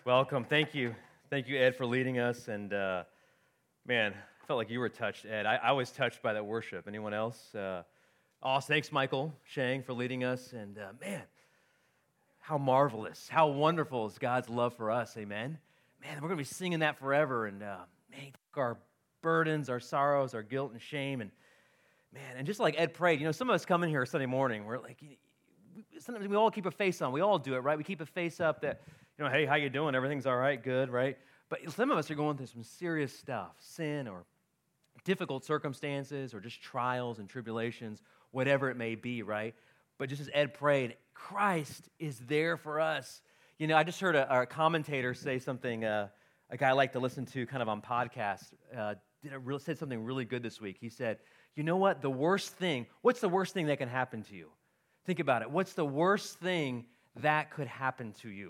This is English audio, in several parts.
Welcome. Thank you. Thank you, Ed, for leading us. And man, I felt like you were touched, Ed. I was touched by that worship. Anyone else? Thanks, Michael Shang, for leading us. And man, how marvelous, how wonderful is God's love for us. Amen. Man, we're going to be singing that forever. And man, He took our burdens, our sorrows, our guilt and shame. And man, and just like Ed prayed, some of us come in here Sunday morning, we're like, sometimes we all keep a face on. We all do it, right? We keep a face up that, hey, how you doing? Everything's all right, good, right? But some of us are going through some serious stuff, sin or difficult circumstances or just trials and tribulations, whatever it may be, right? But just as Ed prayed, Christ is there for us. I just heard a commentator say something, a guy I like to listen to kind of on podcasts, said something really good this week. He said, you know what? What's the worst thing that can happen to you? Think about it. What's the worst thing that could happen to you?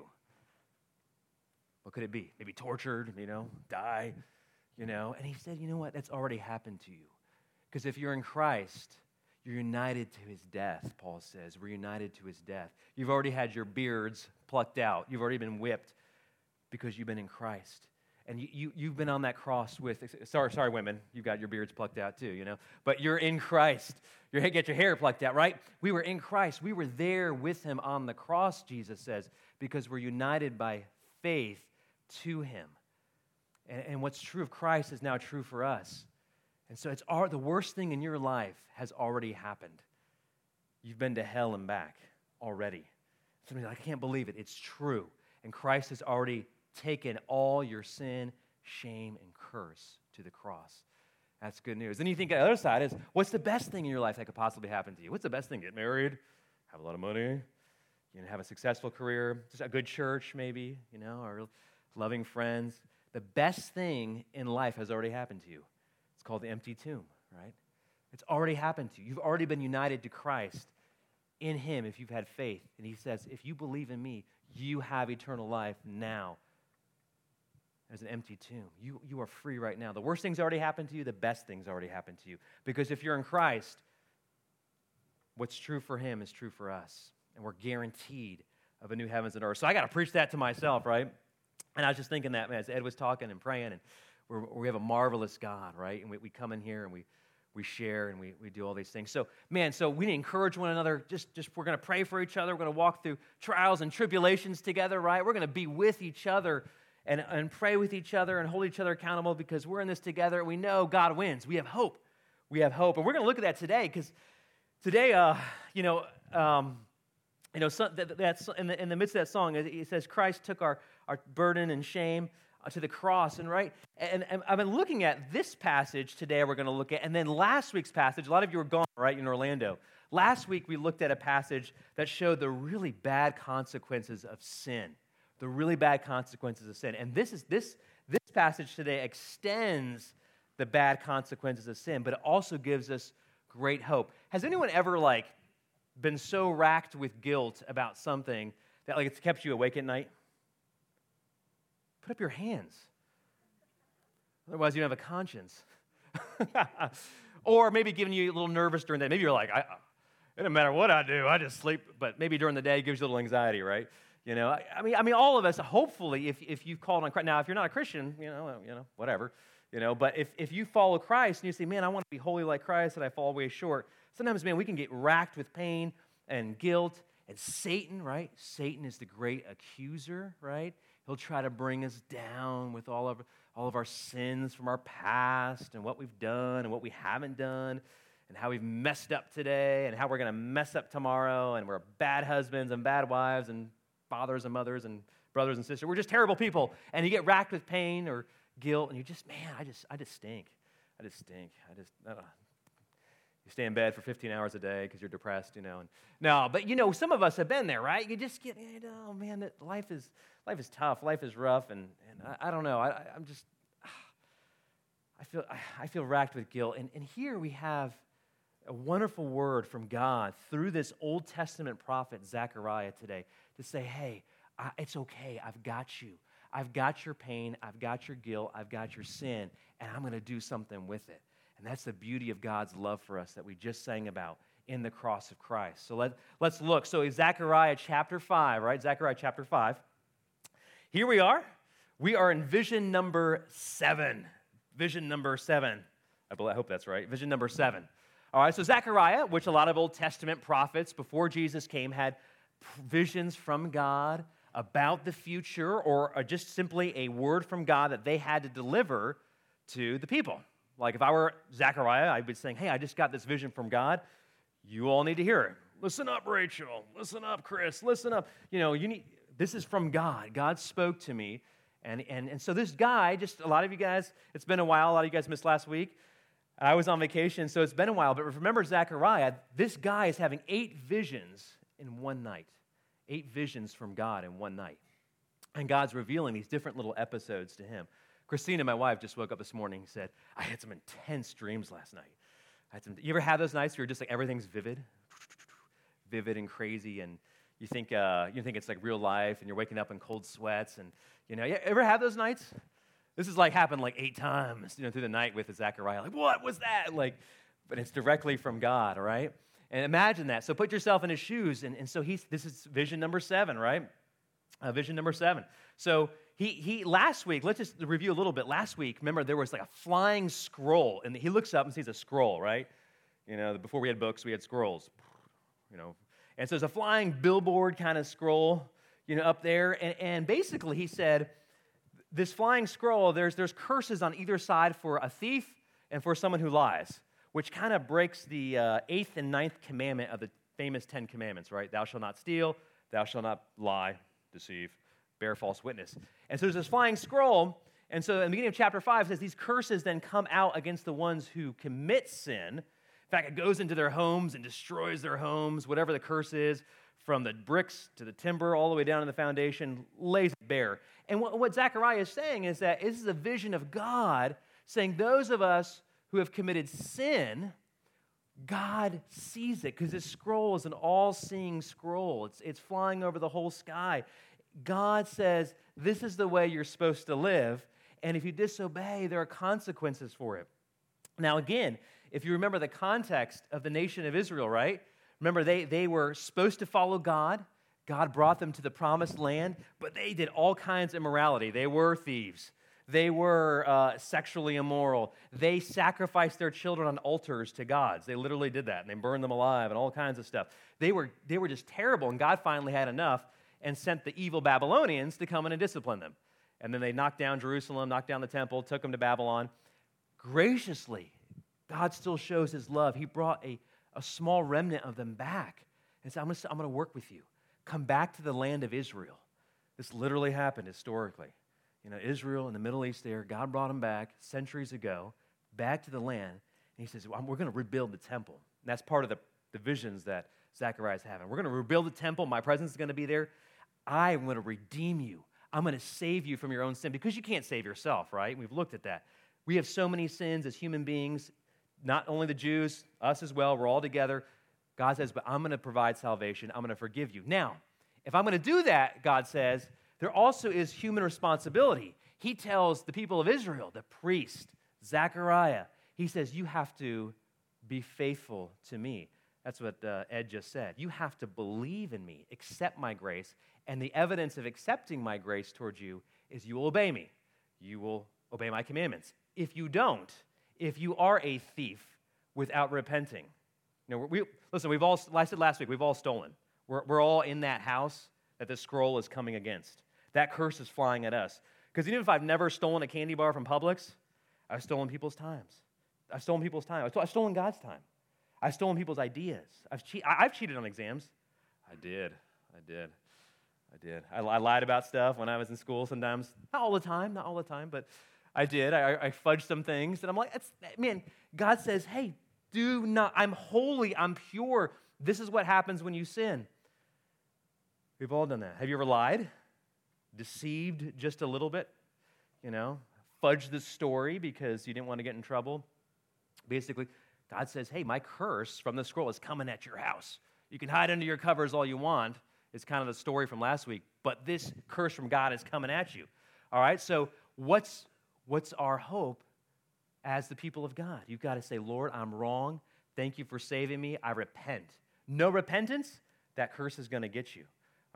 What could it be? Maybe tortured, die, And he said, you know what? That's already happened to you. Because if you're in Christ, you're united to His death, Paul says. We're united to His death. You've already had your beards plucked out. You've already been whipped because you've been in Christ. And you've been on that cross with, sorry women, you've got your beards plucked out too, But you're in Christ. You get your hair plucked out, right? We were in Christ. We were there with Him on the cross, Jesus says, because we're united by faith to Him. And what's true of Christ is now true for us. And so the worst thing in your life has already happened. You've been to hell and back already. Somebody's like, I can't believe it. It's true. And Christ has already taken all your sin, shame, and curse to the cross. That's good news. Then you think the other side is, what's the best thing in your life that could possibly happen to you? What's the best thing? Get married, have a lot of money, have a successful career, just a good church maybe, or loving friends. The best thing in life has already happened to you. It's called the empty tomb, right? It's already happened to you. You've already been united to Christ in Him if you've had faith. And He says, if you believe in me, you have eternal life now. There's an empty tomb. You are free right now. The worst things already happened to you. The best things already happened to you. Because if you're in Christ, what's true for Him is true for us. And we're guaranteed of a new heavens and earth. So I got to preach that to myself, right? And I was just thinking that, man, as Ed was talking and praying, and we have a marvelous God, right? And we come in here and we share and we do all these things. So, man, we need to encourage one another. Just we're going to pray for each other. We're going to walk through trials and tribulations together, right? We're going to be with each other and pray with each other and hold each other accountable because we're in this together. We know God wins. We have hope. We have hope. And we're going to look at that today because today, that's in the midst of that song, it says Christ took our burden and shame to the cross, and I've been looking at this passage today we're going to look at, and then last week's passage, a lot of you were gone, right, in Orlando. Last week we looked at a passage that showed the really bad consequences of sin, the really bad consequences of sin. And this passage today extends the bad consequences of sin, but it also gives us great hope. Has anyone ever been so racked with guilt about something that it's kept you awake at night? Put up your hands. Otherwise, you don't have a conscience. Or maybe giving you a little nervous during the day. Maybe you're like, it doesn't matter what I do, I just sleep. But maybe during the day, it gives you a little anxiety, right? I mean, all of us, hopefully, if you've called on Christ. Now, if you're not a Christian, whatever. But if you follow Christ and you say, man, I want to be holy like Christ, and I fall way short. Sometimes, man, we can get racked with pain and guilt. And Satan, right? Satan is the great accuser, right? He'll try to bring us down with all of our sins from our past and what we've done and what we haven't done and how we've messed up today and how we're going to mess up tomorrow and we're bad husbands and bad wives and fathers and mothers and brothers and sisters. We're just terrible people. And you get racked with pain or guilt and you just, man, I just stink. You stay in bed for 15 hours a day because you're depressed, No, but some of us have been there, right? You just get, man, that life is tough, life is rough, and I don't know. I feel racked with guilt. And here we have a wonderful word from God through this Old Testament prophet Zechariah today to say, hey, it's okay. I've got you. I've got your pain. I've got your guilt. I've got your sin, and I'm going to do something with it. And that's the beauty of God's love for us that we just sang about in the cross of Christ. So let's look. So Zechariah chapter 5, right? Zechariah chapter 5. here we are. We are in vision number 7. Vision number 7. I hope that's right. Vision number 7. All right, so Zechariah, which a lot of Old Testament prophets before Jesus came had visions from God about the future, or just simply a word from God that they had to deliver to the people. Like if I were Zechariah, I'd be saying, hey, I just got this vision from God. You all need to hear it. Listen up, Rachel. Listen up, Chris. Listen up. This is from God. God spoke to me. And so this guy, just a lot of you guys, it's been a while. A lot of you guys missed last week. I was on vacation, so it's been a while. But remember Zechariah, this guy is having 8 visions in one night. 8 visions from God in one night. And God's revealing these different little episodes to him. Christina, my wife, just woke up this morning and said, I had some intense dreams last night. You ever have those nights where you're just like everything's vivid and crazy, and you think it's like real life, and you're waking up in cold sweats, and you ever have those nights? This is happened 8 times, through the night with Zechariah. Like, what was that? But it's directly from God, all right? And imagine that. So put yourself in his shoes, and so this is vision number 7, right? Vision number 7. So he last week, let's just review a little bit. Last week, remember, there was a flying scroll, and he looks up and sees a scroll, right? Before we had books, we had scrolls, And so there's a flying billboard kind of scroll, up there. And basically he said, this flying scroll, there's curses on either side for a thief and for someone who lies, which kind of breaks the 8th and 9th commandment of the famous 10 commandments, right? Thou shalt not steal, thou shalt not lie, deceive, bear false witness. And so there's this flying scroll, and so in the beginning of chapter 5, it says these curses then come out against the ones who commit sin. In fact, it goes into their homes and destroys their homes, whatever the curse is, from the bricks to the timber, all the way down to the foundation, lays it bare. And what Zechariah is saying is that this is a vision of God saying those of us who have committed sin, God sees it, because this scroll is an all-seeing scroll. It's flying over the whole sky. God says, this is the way you're supposed to live, and if you disobey, there are consequences for it. Now again, if you remember the context of the nation of Israel, right? Remember, they were supposed to follow God. God brought them to the promised land, but they did all kinds of immorality. They were thieves. They were sexually immoral. They sacrificed their children on altars to gods. They literally did that, and they burned them alive and all kinds of stuff. They were just terrible, and God finally had enough and sent the evil Babylonians to come in and discipline them. And then they knocked down Jerusalem, knocked down the temple, took them to Babylon. Graciously, God still shows his love. He brought a small remnant of them back and said, I'm going to work with you. Come back to the land of Israel. This literally happened historically. Israel in the Middle East there, God brought them back centuries ago, back to the land, and he says, we're going to rebuild the temple. And that's part of the visions that Zechariah is having. We're going to rebuild the temple. My presence is going to be there. I'm going to redeem you. I'm going to save you from your own sin, because you can't save yourself, right? We've looked at that. We have so many sins as human beings, not only the Jews, us as well. We're all together. God says, but I'm going to provide salvation. I'm going to forgive you. Now, if I'm going to do that, God says, there also is human responsibility. He tells the people of Israel, the priest, Zechariah, he says, you have to be faithful to me. That's what Ed just said. You have to believe in me, accept my grace, and the evidence of accepting my grace towards you is you will obey me. You will obey my commandments. If you don't, if you are a thief without repenting, listen, I said last week, we've all stolen. We're all in that house that the scroll is coming against. That curse is flying at us. Because even if I've never stolen a candy bar from Publix, I've stolen people's times. I've stolen people's time. I've stolen God's time. I've stolen people's ideas. I've cheated on exams. I did. I lied about stuff when I was in school sometimes. Not all the time, but I did. I fudged some things. And I'm like, God says, hey, do not, I'm holy, I'm pure. This is what happens when you sin. We've all done that. Have you ever lied? Deceived just a little bit? Fudged the story because you didn't want to get in trouble? Basically, God says, hey, my curse from the scroll is coming at your house. You can hide under your covers all you want. It's kind of the story from last week. But this curse from God is coming at you. All right, so what's our hope as the people of God? You've got to say, Lord, I'm wrong. Thank you for saving me. I repent. No repentance, that curse is going to get you.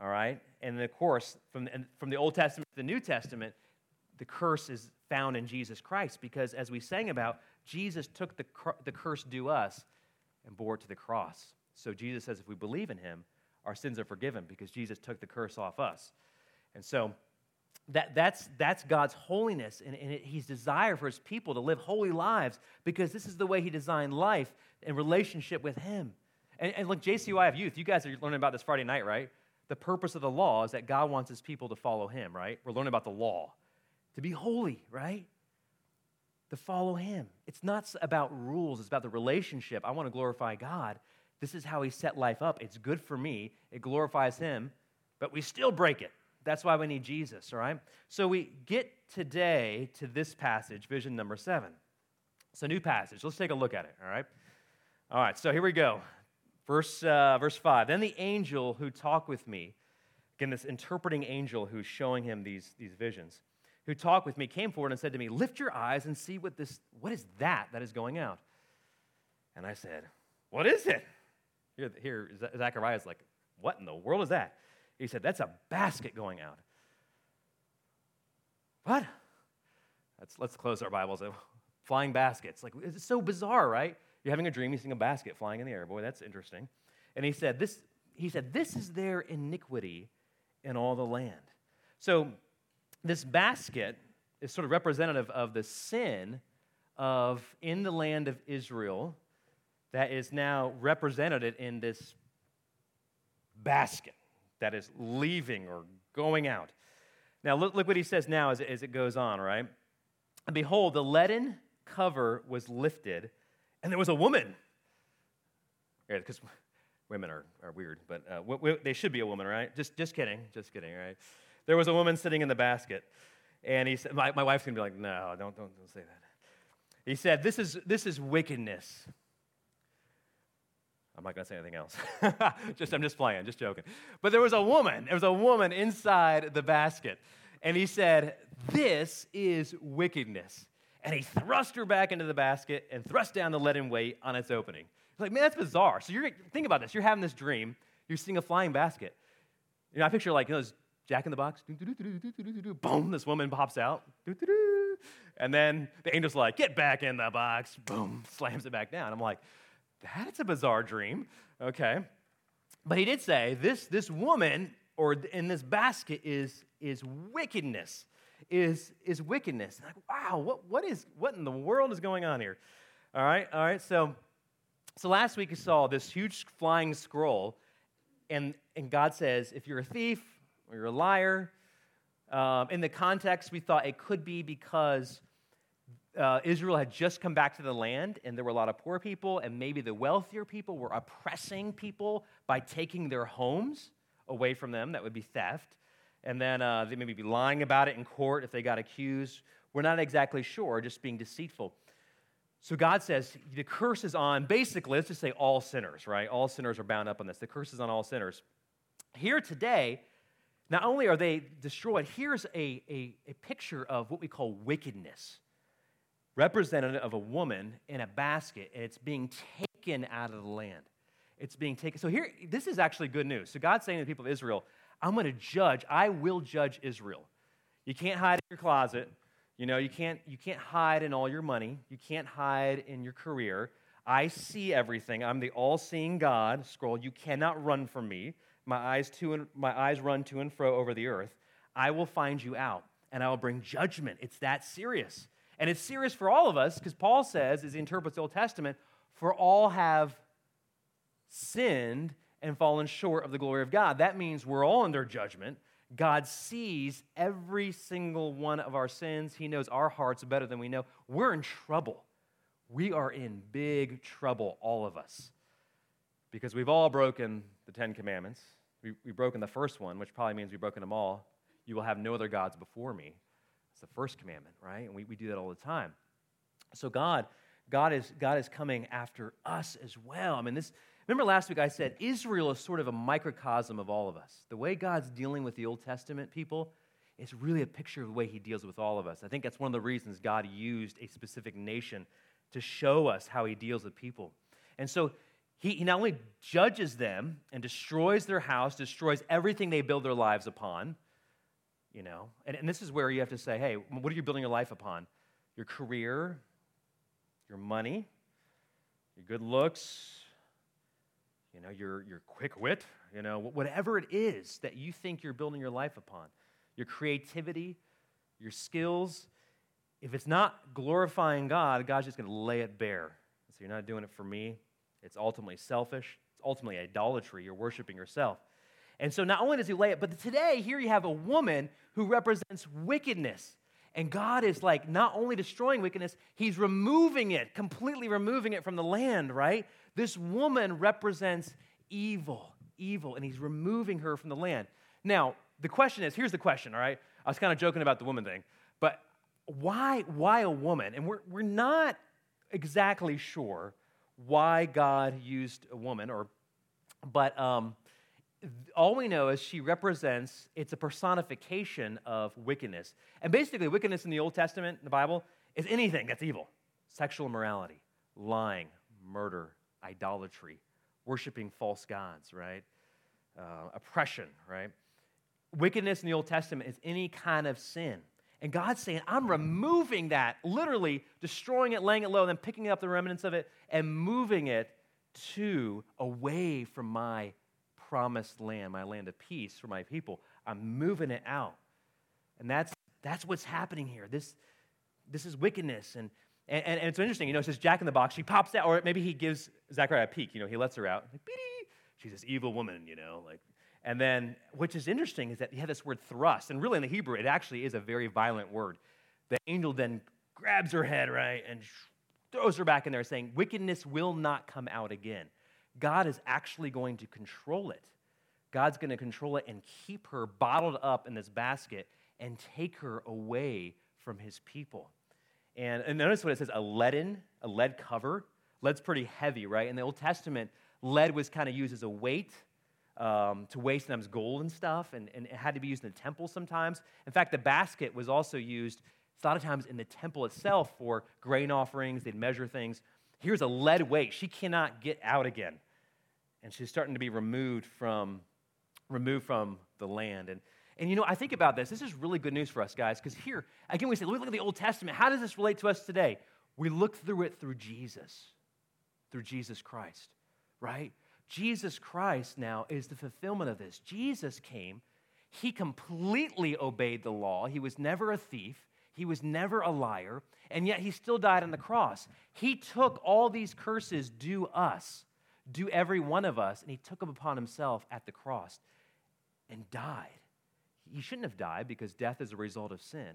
all right? And then, of course, from the Old Testament to the New Testament, the curse is found in Jesus Christ because, as we sang about, Jesus took the curse due us and bore it to the cross. So Jesus says if we believe in him, our sins are forgiven because Jesus took the curse off us. And so that's God's holiness and His desire for His people to live holy lives because this is the way He designed life in relationship with Him. And look, JCYF Youth, you guys are learning about this Friday night, right? The purpose of the law is that God wants His people to follow Him, right? We're learning about the law. To be holy, right? To follow Him. It's not about rules. It's about the relationship. I want to glorify God. This is how He set life up. It's good for me. It glorifies Him, but we still break it. That's why we need Jesus, all right? So we get today to this passage, vision number 7. It's a new passage. Let's take a look at it, all right? All right, so here we go. Verse 5. Then the angel who talked with me, again, this interpreting angel who's showing him these visions, who talked with me, came forward and said to me, lift your eyes and see what is that is going out? And I said, what is it? Here Zechariah's like, what in the world is that? He said, that's a basket going out. What? Let's close our Bibles. Flying baskets. Like, it's so bizarre, right? You're having a dream, you see a basket flying in the air. Boy, that's interesting. And he said, this is their iniquity in all the land. So this basket is sort of representative of the sin in the land of Israel that is now represented in this basket that is leaving or going out. Now, look what he says now as it goes on, right? And behold, the leaden cover was lifted, and there was a woman. Yeah, because women are weird, but they should be a woman, right? Just kidding, right? There was a woman sitting in the basket, and he said, my wife's going to be like, no, don't say that. He said, this is wickedness. I'm not going to say anything else. I'm just playing, just joking. But there was a woman inside the basket. And he said, this is wickedness. And he thrust her back into the basket and thrust down the leaden weight on its opening. He's like, man, that's bizarre. So think about this. You're having this dream. You're seeing a flying basket. I picture this Jack in the Box. Boom, this woman pops out. And then the angel's like, get back in the box. Boom, slams it back down. I'm like, that's a bizarre dream, okay? But he did say this woman, or in this basket, is wickedness, is wickedness. Like, wow, what in the world is going on here? All right. So last week you saw this huge flying scroll, and God says, if you're a thief or you're a liar, in the context we thought it could be because Israel had just come back to the land, and there were a lot of poor people, and maybe the wealthier people were oppressing people by taking their homes away from them. That would be theft. And then they maybe be lying about it in court if they got accused. We're not exactly sure, just being deceitful. So God says the curse is on, basically, let's just say all sinners, right? All sinners are bound up on this. The curse is on all sinners. Here today, not only are they destroyed, here's a picture of what we call wickedness. Representative of a woman in a basket, and it's being taken out of the land. It's being taken. So here, this is actually good news. So God's saying to the people of Israel, I will judge Israel. You can't hide in your closet. You can't hide in all your money. You can't hide in your career. I see everything. I'm the all-seeing God. Scroll, you cannot run from me. My eyes run to and fro over the earth. I will find you out, and I will bring judgment. It's that serious. And it's serious for all of us because Paul says, as he interprets the Old Testament, for all have sinned and fallen short of the glory of God. That means we're all under judgment. God sees every single one of our sins. He knows our hearts better than we know. We're in trouble. We are in big trouble, all of us, because we've all broken the Ten Commandments. We've broken the first one, which probably means we've broken them all. You will have no other gods before me. It's the first commandment, right? And we do that all the time. So God is coming after us as well. Remember last week I said Israel is sort of a microcosm of all of us. The way God's dealing with the Old Testament people is really a picture of the way He deals with all of us. I think that's one of the reasons God used a specific nation to show us how He deals with people. And so he not only judges them and destroys their house, destroys everything they build their lives upon, and this is where you have to say, hey, what are you building your life upon? Your career, your money, your good looks, your quick wit, whatever it is that you think you're building your life upon, your creativity, your skills. If it's not glorifying God, God's just going to lay it bare. So you're not doing it for me. It's ultimately selfish. It's ultimately idolatry. You're worshiping yourself. And so not only does he lay it, but today here you have a woman who represents wickedness. And God is like not only destroying wickedness, he's removing it, completely removing it from the land, right? This woman represents evil, and he's removing her from the land. Now, the question is, here's the question, all right? I was kind of joking about the woman thing, but why a woman? And we're not exactly sure why God used a woman, but all we know is she represents, it's a personification of wickedness. And basically, wickedness in the Old Testament, in the Bible, is anything that's evil. Sexual immorality, lying, murder, idolatry, worshiping false gods, right? Oppression, right? Wickedness in the Old Testament is any kind of sin. And God's saying, I'm removing that, literally destroying it, laying it low, then picking up the remnants of it and moving it away from my promised land, my land of peace for my people. I'm moving it out. And that's what's happening here. This is wickedness. And it's interesting, it says Jack in the Box, she pops out, or maybe he gives Zechariah a peek, he lets her out. Like, beep, she's this evil woman, And then, which is interesting, is that you have this word thrust. And really in the Hebrew, it actually is a very violent word. The angel then grabs her head, right, and throws her back in there saying, wickedness will not come out again. God is actually going to control it. God's going to control it and keep her bottled up in this basket and take her away from his people. And notice what it says, a lead cover. Lead's pretty heavy, right? In the Old Testament, lead was kind of used as a weight to weigh sometimes gold and stuff, and it had to be used in the temple sometimes. In fact, the basket was also used a lot of times in the temple itself for grain offerings. They'd measure things. Here's a lead weight. She cannot get out again. And she's starting to be removed from the land. And I think about this. This is really good news for us, guys, because here, again, we say, look at the Old Testament. How does this relate to us today? We look through it through Jesus Christ, right? Jesus Christ now is the fulfillment of this. Jesus came. He completely obeyed the law. He was never a thief. He was never a liar, and yet he still died on the cross. He took all these curses due us, due every one of us, and he took them upon himself at the cross and died. He shouldn't have died because death is a result of sin,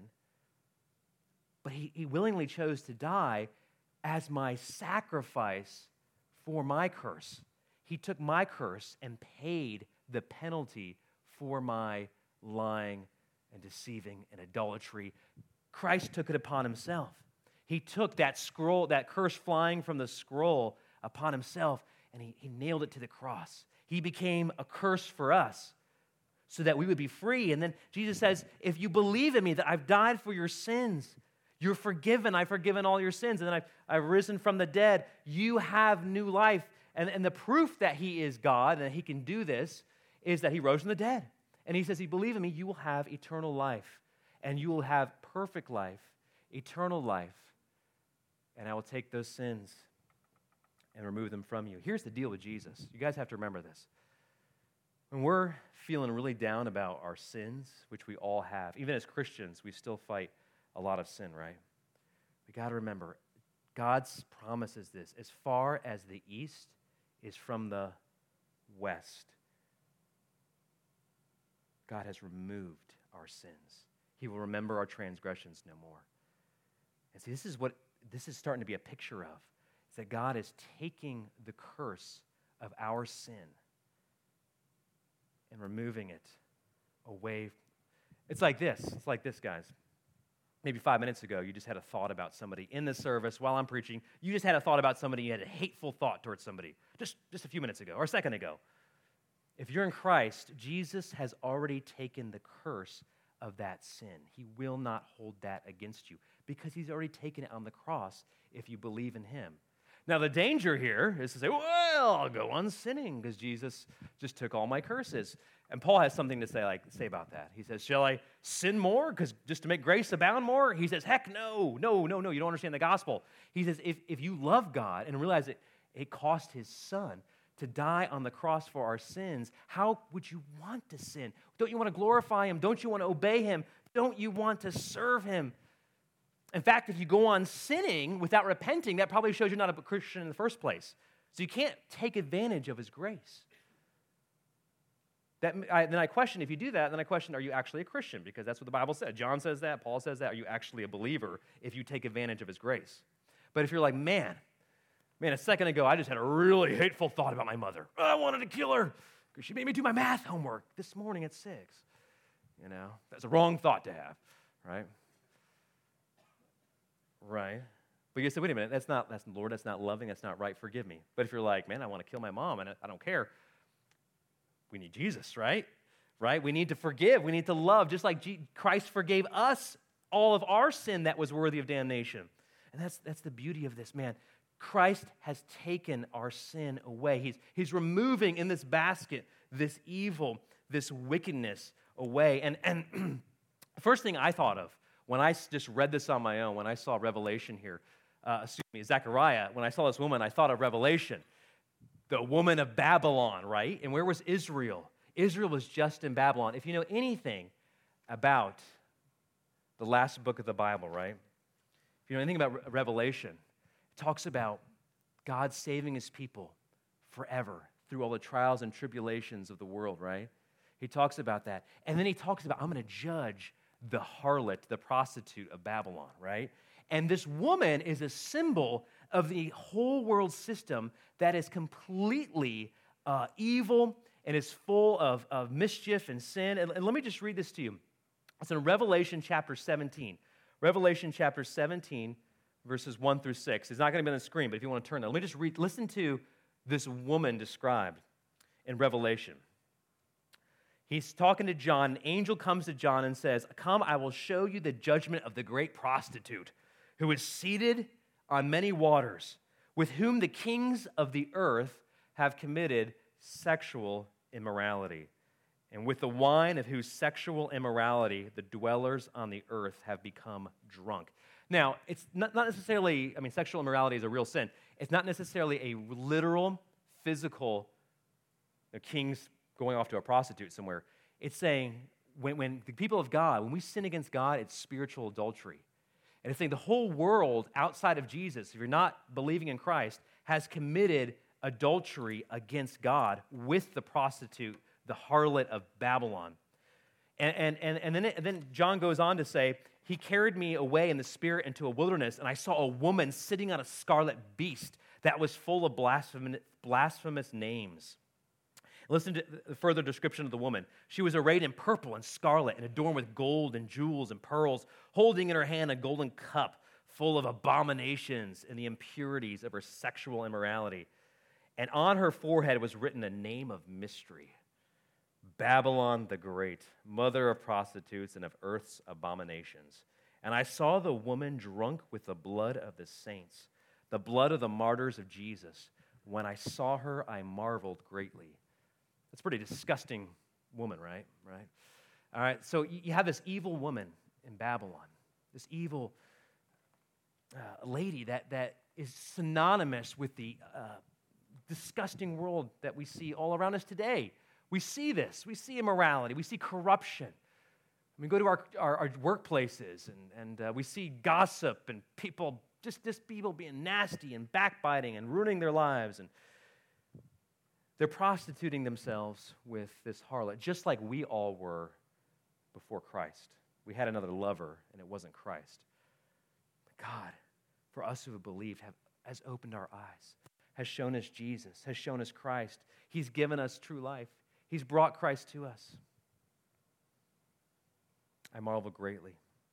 but he willingly chose to die as my sacrifice for my curse. He took my curse and paid the penalty for my lying and deceiving and idolatry. Christ took it upon himself. He took that scroll, that curse flying from the scroll upon himself, and he nailed it to the cross. He became a curse for us so that we would be free. And then Jesus says, if you believe in me, that I've died for your sins, you're forgiven. I've forgiven all your sins. And then I've risen from the dead. You have new life. And the proof that he is God and that he can do this is that he rose from the dead. And he says, if you believe in me, you will have eternal life. And you will have perfect life, eternal life. And I will take those sins and remove them from you. Here's the deal with Jesus. You guys have to remember this. When we're feeling really down about our sins, which we all have, even as Christians, we still fight a lot of sin, right? We got to remember, God's promise is this: as far as the east is from the west, God has removed our sins. He will remember our transgressions no more. And see, this is what this is starting to be a picture of, is that God is taking the curse of our sin and removing it away. It's like this, guys. Maybe 5 minutes ago, you just had a thought about somebody in the service while I'm preaching. You just had a thought about somebody. You had a hateful thought towards somebody just a few minutes ago or a second ago. If you're in Christ, Jesus has already taken the curse of that sin. He will not hold that against you because he's already taken it on the cross if you believe in him. Now, the danger here is to say, well, I'll go on sinning because Jesus just took all my curses. And Paul has something to say about that. He says, shall I sin more because just to make grace abound more? He says, heck no, you don't understand the gospel. He says, if you love God and realize that it cost his son to die on the cross for our sins, how would you want to sin? Don't you want to glorify him? Don't you want to obey him? Don't you want to serve him? In fact, if you go on sinning without repenting, that probably shows you're not a Christian in the first place. So you can't take advantage of his grace. Then I question, if you do that, then I question, are you actually a Christian? Because that's what the Bible said. John says that, Paul says that. Are you actually a believer if you take advantage of his grace? But if you're like, man, a second ago, I just had a really hateful thought about my mother. I wanted to kill her because she made me do my math homework this morning at 6. That's a wrong thought to have, right? Right. But you say, wait a minute, that's not loving, that's not right, forgive me. But if you're like, man, I want to kill my mom and I don't care, we need Jesus, right? Right? We need to forgive, we need to love, just like Christ forgave us all of our sin that was worthy of damnation. And that's the beauty of this, man. Christ has taken our sin away. He's removing in this basket this evil, this wickedness away. And first thing I thought of when I just read this on my own, when I saw Revelation here, Zechariah, when I saw this woman, I thought of Revelation, the woman of Babylon, right? And where was Israel? Israel was just in Babylon. If you know anything about the last book of the Bible, right? If you know anything about Revelation, it talks about God saving his people forever through all the trials and tribulations of the world, right? He talks about that. And then he talks about, I'm going to judge the harlot, the prostitute of Babylon, right? And this woman is a symbol of the whole world system that is completely evil and is full of mischief and sin. And let me just read this to you. It's in Revelation chapter 17. Revelation chapter 17, verses 1 through 6. It's not going to be on the screen, but if you want to turn there, let me just listen to this woman described in Revelation. He's talking to John. An angel comes to John and says, come, I will show you the judgment of the great prostitute who is seated on many waters, with whom the kings of the earth have committed sexual immorality, and with the wine of whose sexual immorality the dwellers on the earth have become drunk. Now, it's not necessarily, sexual immorality is a real sin. It's not necessarily a literal, physical, kings going off to a prostitute somewhere. It's saying when the people of God, when we sin against God, it's spiritual adultery. And it's saying the whole world outside of Jesus, if you're not believing in Christ, has committed adultery against God with the prostitute, the harlot of Babylon. And then John goes on to say, he carried me away in the spirit into a wilderness, and I saw a woman sitting on a scarlet beast that was full of blasphemous names. Listen to the further description of the woman. She was arrayed in purple and scarlet and adorned with gold and jewels and pearls, holding in her hand a golden cup full of abominations and the impurities of her sexual immorality. And on her forehead was written a name of mystery, Babylon the Great, mother of prostitutes and of earth's abominations. And I saw the woman drunk with the blood of the saints, the blood of the martyrs of Jesus. When I saw her, I marveled greatly. That's a pretty disgusting woman, right? All right, so you have this evil woman in Babylon, this evil lady that is synonymous with the disgusting world that we see all around us today. We see this. We see immorality. We see corruption. We go to our workplaces and we see gossip and people, just people being nasty and backbiting and ruining their lives. And they're prostituting themselves with this harlot, just like we all were before Christ. We had another lover, and it wasn't Christ. But God, for us who have believed, has opened our eyes, has shown us Jesus, has shown us Christ. He's given us true life. He's brought Christ to us. I marvel greatly.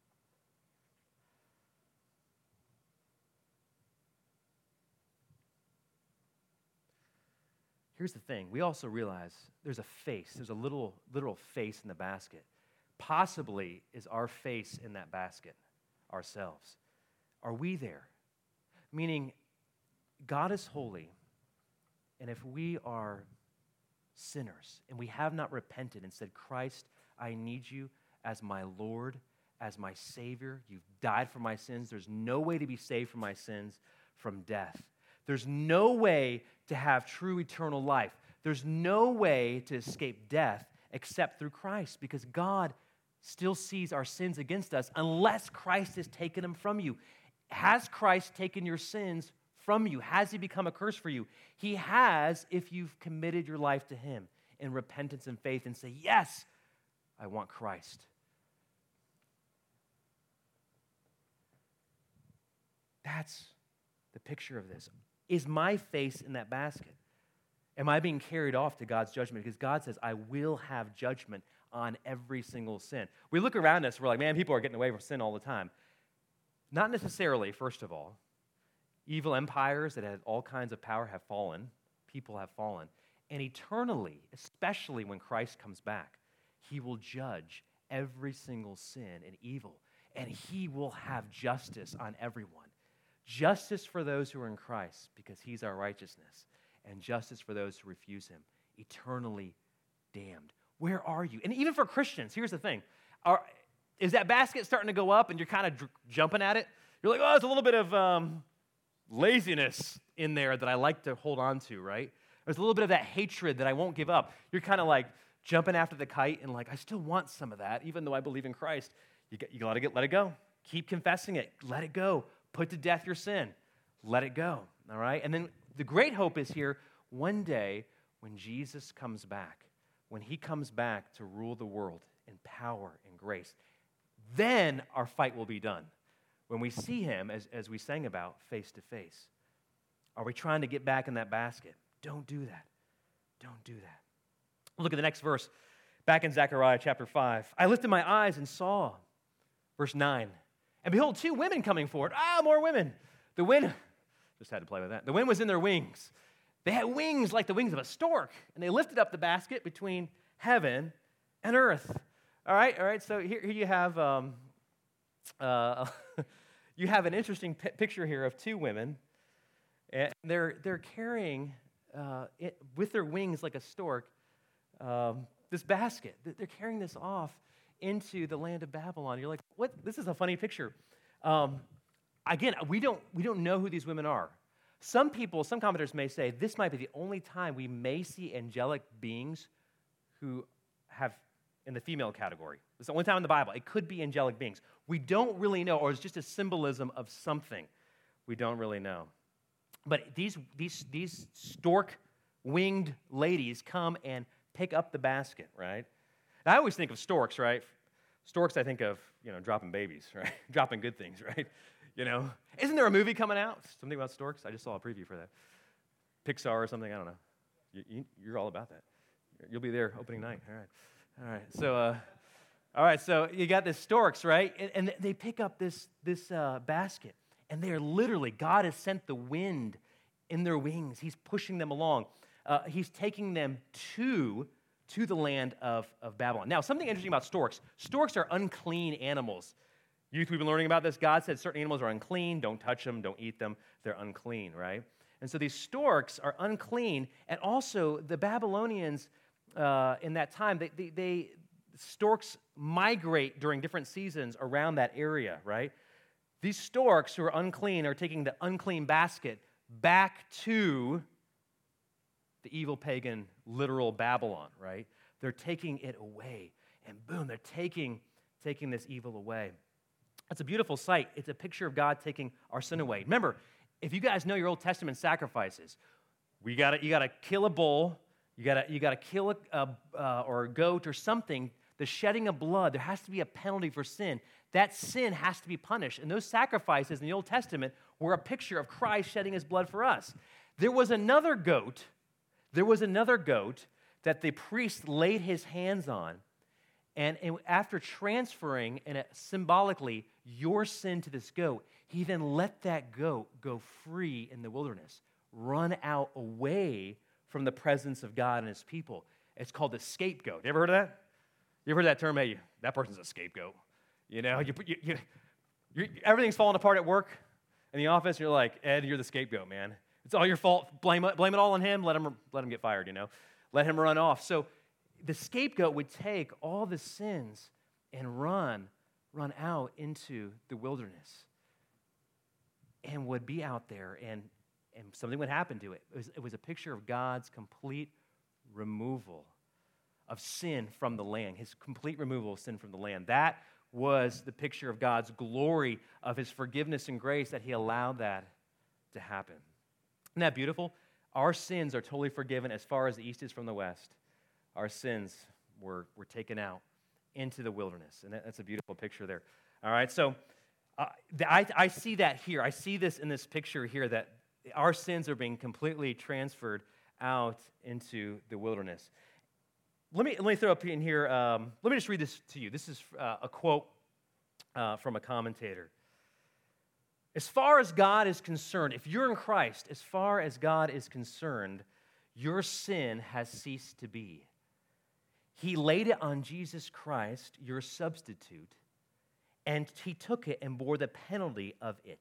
Here's the thing. We also realize there's a face. There's a literal face in the basket. Possibly is our face in that basket ourselves. Are we there? Meaning, God is holy, and if we are sinners and we have not repented and said, Christ, I need you as my Lord, as my Savior. You've died for my sins. There's no way to be saved from my sins, from death. There's no way to have true eternal life. There's no way to escape death except through Christ, because God still sees our sins against us unless Christ has taken them from you. Has Christ taken your sins from you? Has he become a curse for you? He has, if you've committed your life to him in repentance and faith and say, yes, I want Christ. That's the picture of this. Is my face in that basket? Am I being carried off to God's judgment? Because God says, I will have judgment on every single sin. We look around us, we're like, man, people are getting away from sin all the time. Not necessarily, first of all. Evil empires that had all kinds of power have fallen. People have fallen. And eternally, especially when Christ comes back, he will judge every single sin and evil. And he will have justice on everyone. Justice for those who are in Christ, because he's our righteousness. And justice for those who refuse him. Eternally damned. Where are you? And even for Christians, here's the thing. Is that basket starting to go up and you're kind of jumping at it? You're like, oh, there's a little bit of laziness in there that I like to hold on to, right? There's a little bit of that hatred that I won't give up. You're kind of like jumping after the kite and like, I still want some of that, even though I believe in Christ. You got to let it go. Keep confessing it. Let it go. Put to death your sin. Let it go, all right? And then the great hope is here one day when Jesus comes back, when he comes back to rule the world in power and grace, then our fight will be done. When we see him, as we sang about, face to face. Are we trying to get back in that basket? Don't do that. Don't do that. Look at the next verse. Back in Zechariah chapter 5. I lifted my eyes and saw, verse 9, and behold, 2 women coming forward. More women. The wind, just had to play with that. The wind was in their wings. They had wings like the wings of a stork, and they lifted up the basket between heaven and earth. All right. So here you have you have an interesting picture here of 2 women, and they're carrying with their wings like a stork this basket. They're carrying this off into the land of Babylon. You're like, what? This is a funny picture. Again, we don't know who these women are. Some commentators may say this might be the only time we may see angelic beings who have in the female category. It's the only time in the Bible. It could be angelic beings. We don't really know, or it's just a symbolism of something. We don't really know. But these stork-winged ladies come and pick up the basket, right? I always think of storks, right? Storks, I think of, dropping babies, right? Dropping good things, right? Isn't there a movie coming out? Something about storks? I just saw a preview for that. Pixar or something, I don't know. You're all about that. You'll be there opening night. All right. So you got the storks, right? And they pick up this basket. And they are literally, God has sent the wind in their wings. He's pushing them along. He's taking them to the land of Babylon. Now, something interesting about storks. Storks are unclean animals. Youth, we've been learning about this. God said certain animals are unclean. Don't touch them. Don't eat them. They're unclean, right? And so these storks are unclean. And also, the Babylonians in that time, storks migrate during different seasons around that area, right? These storks who are unclean are taking the unclean basket back to the evil pagan literal Babylon, right? They're taking it away. And boom, they're taking this evil away. It's a beautiful sight. It's a picture of God taking our sin away. Remember, if you guys know your Old Testament sacrifices, you gotta kill a bull, you gotta kill or a goat or something. The shedding of blood, there has to be a penalty for sin. That sin has to be punished. And those sacrifices in the Old Testament were a picture of Christ shedding his blood for us. There was another goat that the priest laid his hands on, and after transferring symbolically your sin to this goat, he then let that goat go free in the wilderness, run out away from the presence of God and his people. It's called the scapegoat. You ever heard of that? You ever heard that term? Hey, that person's a scapegoat. Everything's falling apart at work, in the office. You're like, Ed, you're the scapegoat, man. It's all your fault. Blame it all on him. Let him get fired, Let him run off. So the scapegoat would take all the sins and run out into the wilderness and would be out there, and something would happen to it. It was a picture of God's complete removal of sin from the land, his complete removal of sin from the land. That was the picture of God's glory, of his forgiveness and grace, that he allowed that to happen. Isn't that beautiful? Our sins are totally forgiven as far as the east is from the west. Our sins were taken out into the wilderness, and that's a beautiful picture there. All right, so I see that here. I see this in this picture here, that our sins are being completely transferred out into the wilderness. Let me throw up in here, let me just read this to you. This is a quote from a commentator. As far as God is concerned, if you're in Christ, as far as God is concerned, your sin has ceased to be. He laid it on Jesus Christ, your substitute, and he took it and bore the penalty of it.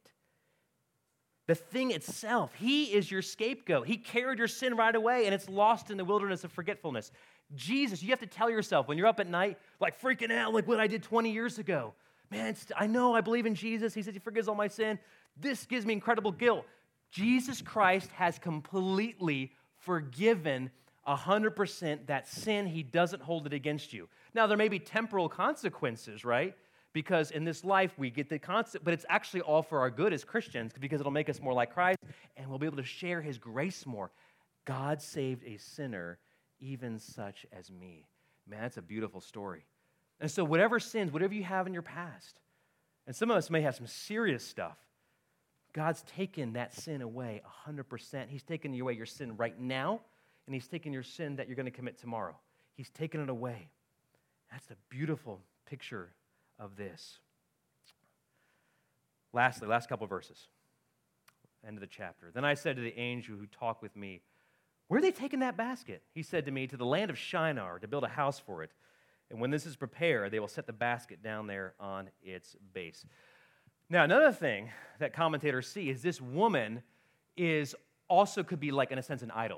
The thing itself, he is your scapegoat. He carried your sin right away, and it's lost in the wilderness of forgetfulness. Jesus, you have to tell yourself when you're up at night, like freaking out, like what I did 20 years ago. Man, I know I believe in Jesus. He said he forgives all my sin. This gives me incredible guilt. Jesus Christ has completely forgiven 100% that sin. He doesn't hold it against you. Now, there may be temporal consequences, right? Because in this life, we get the constant, but it's actually all for our good as Christians, because it'll make us more like Christ, and we'll be able to share his grace more. God saved a sinner, even such as me. Man, that's a beautiful story. And so whatever sins, whatever you have in your past, and some of us may have some serious stuff, God's taken that sin away 100%. He's taken away your sin right now, and he's taken your sin that you're going to commit tomorrow. He's taken it away. That's a beautiful picture of this. Lastly, last couple of verses. End of the chapter. Then I said to the angel who talked with me, where are they taking that basket? He said to me, to the land of Shinar, to build a house for it. And when this is prepared, they will set the basket down there on its base. Now, another thing that commentators see is this woman also could be like, in a sense, an idol.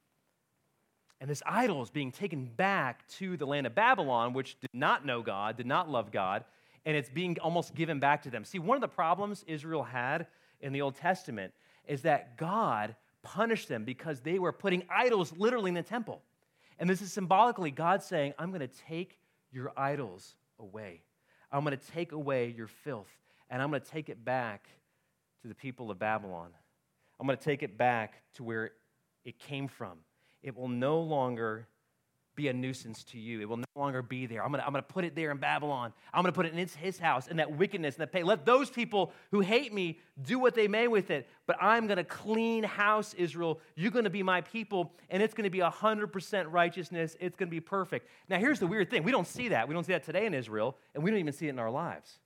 And this idol is being taken back to the land of Babylon, which did not know God, did not love God, and it's being almost given back to them. See, one of the problems Israel had in the Old Testament is that God punished them because they were putting idols literally in the temple. And this is symbolically God saying, I'm going to take your idols away. I'm going to take away your filth, and I'm going to take it back to the people of Babylon. I'm going to take it back to where it came from. It will no longer be a nuisance to you. It will no longer be there. I'm going to put it there in Babylon. I'm going to put it in his house, and that wickedness and that pain. Let those people who hate me do what they may with it, but I'm going to clean house, Israel. You're going to be my people, and it's going to be 100% righteousness. It's going to be perfect. Now, here's the weird thing. We don't see that. We don't see that today in Israel, and we don't even see it in our lives.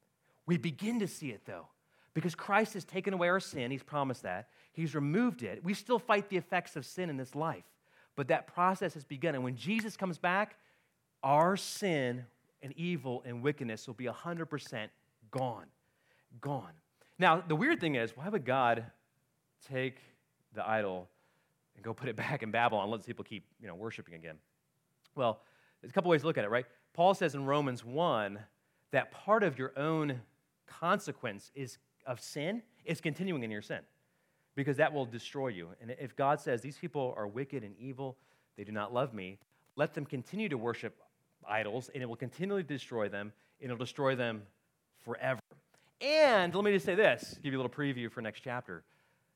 We begin to see it, though, because Christ has taken away our sin. He's promised that. He's removed it. We still fight the effects of sin in this life, but that process has begun. And when Jesus comes back, our sin and evil and wickedness will be 100% gone. Gone. Now, the weird thing is, why would God take the idol and go put it back in Babylon and let people keep, worshiping again? Well, there's a couple ways to look at it, right? Paul says in Romans 1 that part of your own consequence of sin is continuing in your sin, because that will destroy you. And if God says, these people are wicked and evil, they do not love me, let them continue to worship idols, and it will continually destroy them, and it'll destroy them forever. And let me just say this, give you a little preview for next chapter.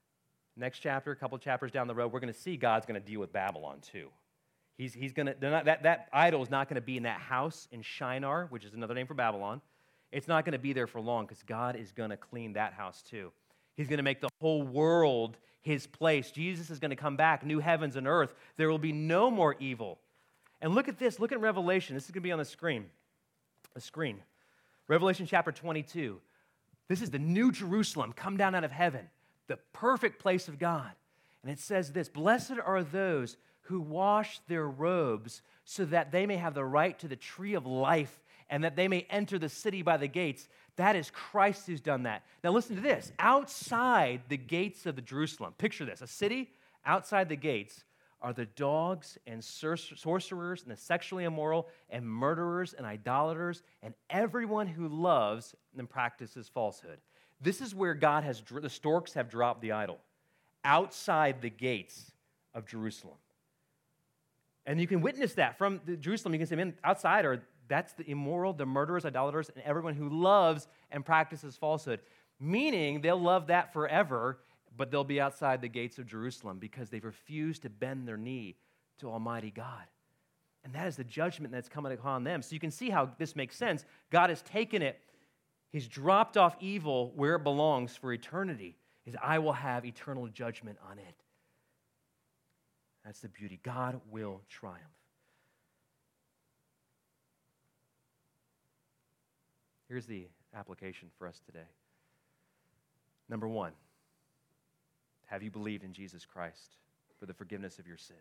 Next chapter, a couple of chapters down the road, we're going to see God's going to deal with Babylon too. He's going to, that idol is not going to be in that house in Shinar, which is another name for Babylon. It's not going to be there for long, because God is going to clean that house too. He's going to make the whole world his place. Jesus is going to come back, new heavens and earth. There will be no more evil. And look at this. Look at Revelation. This is going to be on the screen. Revelation chapter 22. This is the new Jerusalem come down out of heaven, the perfect place of God. And it says this, blessed are those who wash their robes so that they may have the right to the tree of life and that they may enter the city by the gates. That is Christ who's done that. Now listen to this. Outside the gates of the Jerusalem, picture this, a city outside the gates are the dogs and sorcerers and the sexually immoral and murderers and idolaters and everyone who loves and practices falsehood. This is where the storks have dropped the idol, outside the gates of Jerusalem. And you can witness that from Jerusalem. You can say, man, outside that's the immoral, the murderers, idolaters, and everyone who loves and practices falsehood. Meaning they'll love that forever, but they'll be outside the gates of Jerusalem because they've refused to bend their knee to Almighty God. And that is the judgment that's coming upon them. So you can see how this makes sense. God has taken it. He's dropped off evil where it belongs for eternity. I will have eternal judgment on it. That's the beauty. God will triumph. Here's the application for us today. Number one, have you believed in Jesus Christ for the forgiveness of your sins?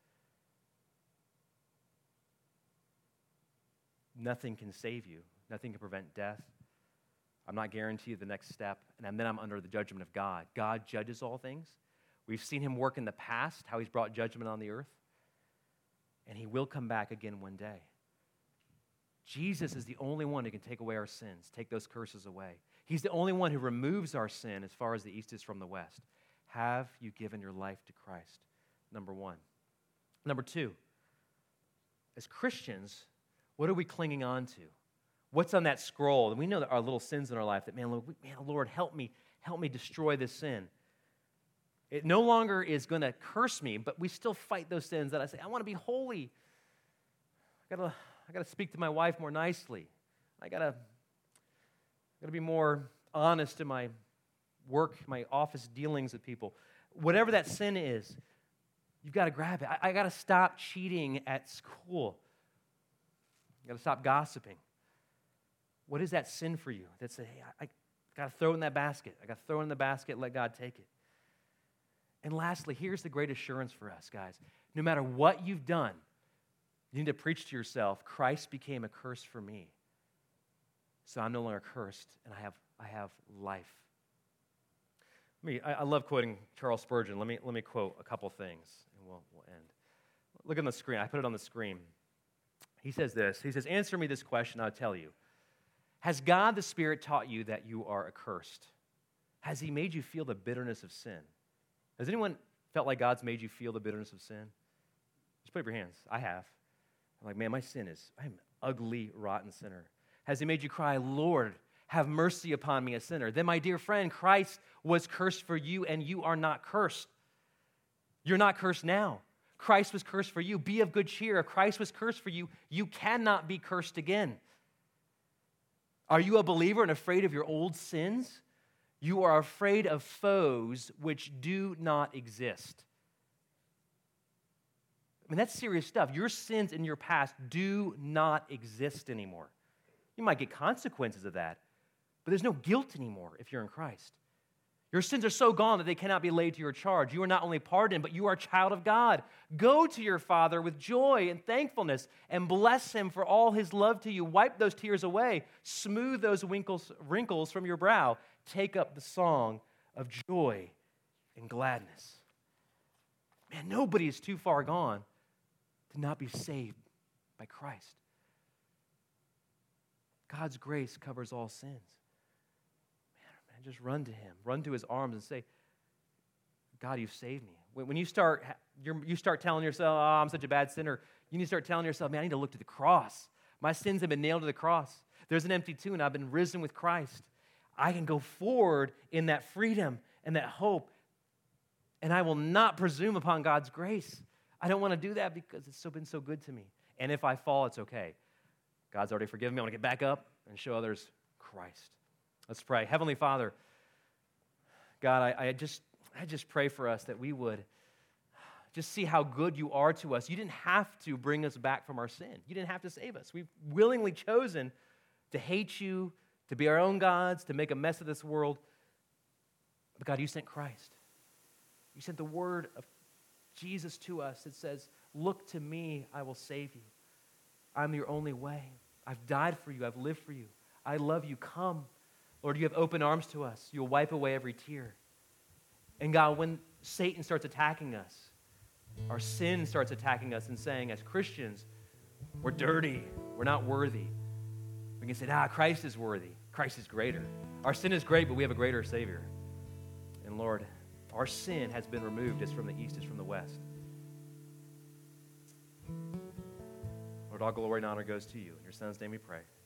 Nothing can save you. Nothing can prevent death. I'm not guaranteed the next step, and then I'm under the judgment of God. God judges all things. We've seen him work in the past, how he's brought judgment on the earth, and he will come back again one day. Jesus is the only one who can take away our sins, take those curses away. He's the only one who removes our sin as far as the east is from the west. Have you given your life to Christ? Number one. Number two, as Christians, what are we clinging on to? What's on that scroll? And we know that our little sins in our life that, Lord, help me destroy this sin. It no longer is going to curse me, but we still fight those sins that I say, I want to be holy. I got to speak to my wife more nicely. I got to be more honest in my work, my office dealings with people. Whatever that sin is, you've got to grab it. I got to stop cheating at school. I got to stop gossiping. What is that sin for you? That's I got to throw it in that basket. I got to throw it in the basket and let God take it. And lastly, here's the great assurance for us, guys. No matter what you've done, you need to preach to yourself, Christ became a curse for me. So I'm no longer cursed, and I have life. I love quoting Charles Spurgeon. Let me quote a couple things, and we'll end. Look on the screen. I put it on the screen. He says this. He says, answer me this question, I'll tell you. Has God the Spirit taught you that you are accursed? Has he made you feel the bitterness of sin? Has anyone felt like God's made you feel the bitterness of sin? Just put up your hands. I have. I'm like, man, I'm an ugly, rotten sinner. Has he made you cry, Lord, have mercy upon me, a sinner? Then, my dear friend, Christ was cursed for you, and you are not cursed. You're not cursed now. Christ was cursed for you. Be of good cheer. If Christ was cursed for you, you cannot be cursed again. Are you a believer and afraid of your old sins? You are afraid of foes which do not exist. I mean, that's serious stuff. Your sins in your past do not exist anymore. You might get consequences of that, but there's no guilt anymore if you're in Christ. Your sins are so gone that they cannot be laid to your charge. You are not only pardoned, but you are a child of God. Go to your Father with joy and thankfulness and bless him for all his love to you. Wipe those tears away. Smooth those wrinkles from your brow. Take up the song of joy and gladness. Man, nobody is too far gone to not be saved by Christ. God's grace covers all sins. Man, just run to him. Run to his arms and say, God, you've saved me. When you start telling yourself, oh, I'm such a bad sinner, you need to start telling yourself, man, I need to look to the cross. My sins have been nailed to the cross. There's an empty tomb, and I've been risen with Christ. I can go forward in that freedom and that hope, and I will not presume upon God's grace. I don't want to do that because it's been so good to me. And if I fall, it's okay. God's already forgiven me. I want to get back up and show others Christ. Let's pray. Heavenly Father, God, I just pray for us that we would just see how good you are to us. You didn't have to bring us back from our sin. You didn't have to save us. We've willingly chosen to hate you, to be our own gods, to make a mess of this world. But God, you sent Christ. You sent the word of Jesus to us. It says, look to me, I will save you. I'm your only way. I've died for you. I've lived for you. I love you. Come. Lord, you have open arms to us. You'll wipe away every tear. And God, when Satan starts attacking us, our sin starts attacking us and saying, as Christians, we're dirty. We're not worthy. We can say, Christ is worthy. Christ is greater. Our sin is great, but we have a greater Savior. And Lord, our sin has been removed as from the east as from the west. Lord, all glory and honor goes to you. In your Son's name we pray.